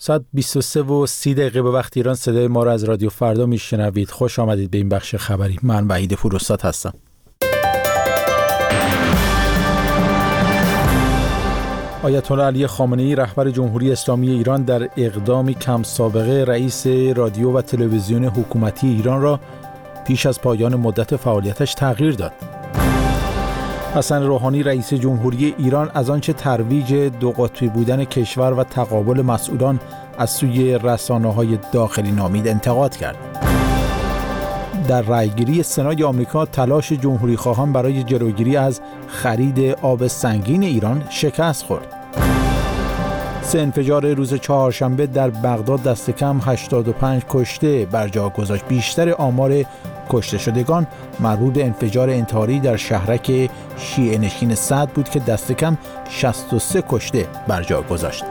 ساعت 23:30 به وقت ایران صدای ما را از رادیو فردا میشنوید. خوش آمدید به این بخش خبری. من وحید فروستاد هستم. آیت الله علی خامنه‌ای رهبر جمهوری اسلامی ایران در اقدامی کم سابقه رئیس رادیو و تلویزیون حکومتی ایران را پیش از پایان مدت فعالیتش تغییر داد. حسن روحانی رئیس جمهوری ایران از آنچه ترویج دو قطبی بودن کشور و تقابل مسئولان از سوی رسانه‌های داخلی نامید انتقاد کرد. در رأیگیری سنای آمریکا تلاش جمهوری‌خواهان برای جلوگیری از خرید آب سنگین ایران شکست خورد. 3 انفجار روز چهارشنبه در بغداد دست کم 85 کشته بر جا گذاشت. بیشتر آمار کشته شدگان مربوط به انفجار انتحاری در شهرک شیعه نشین سعد بود که دست کم 63 کشته بر جا گذاشت.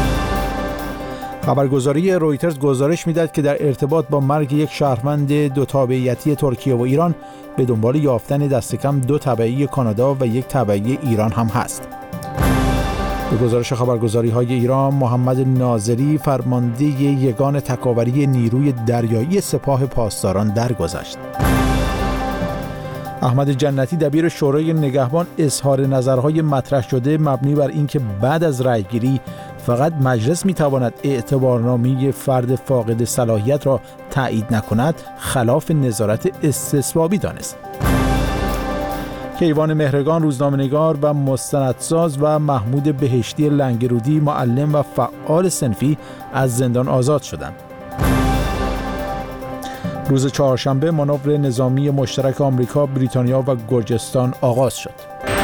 خبرگزاری رویترز گزارش می‌دهد که در ارتباط با مرگ یک شهروند دو تابعیتی ترکیه و ایران به دنبال یافتن دست کم 2 تبعی کانادا و 1 تبعی ایران هم هست. به گزارش خبرگزاری‌های ایران، محمد ناظری فرمانده یگان تکاوری نیروی دریایی سپاه پاسداران درگذشت. احمد جنتی دبیر شورای نگهبان اظهار نظرهای مطرح شده مبنی بر اینکه بعد از رأیگیری فقط مجلس میتواند اعتبارنامه فرد فاقد صلاحیت را تایید نکند خلاف نظارت استصوابی دانست. کیوان مهرگان روزنامه‌نگار و مستندساز و محمود بهشتی لنگرودی معلم و فعال صنفی از زندان آزاد شدند. روز چهارشنبه مانور نظامی مشترک آمریکا، بریتانیا و گرجستان آغاز شد.